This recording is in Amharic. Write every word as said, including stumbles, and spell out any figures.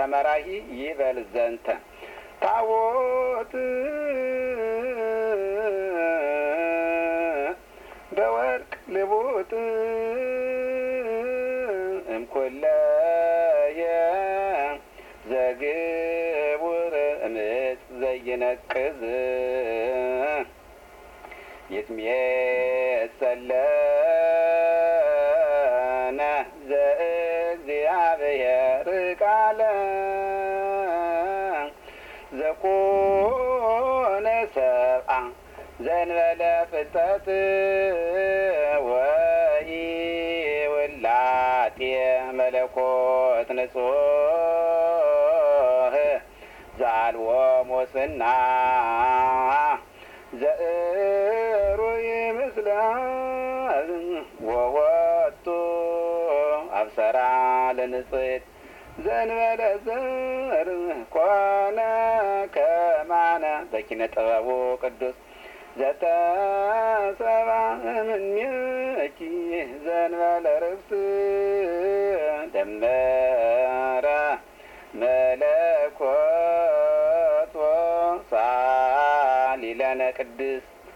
ተመራሂ ይበል ዘንተ ታቦት በወርቅ ልቡጥ እምኩለየ ዘግቡር እምፅ ዘይነቅዝ ይትሜሰለነ ዘእግዚአብሔር ቃለ ዘኮነ ሰብአ ዘእንበለ ፍልጠት ወኢውላጤ መለኮት ንጹሕ ዘአልቦ ሙስና ዘእሩይ ምስለ ወወቱ አብሰራ ለንጽሕት ዘእንበለ ዘር ኮነ ከማነ በኪነ ጥበቡ ቅዱስ ዘተሰባ እምኔኪ ዘእንበለ ርክስ ደመ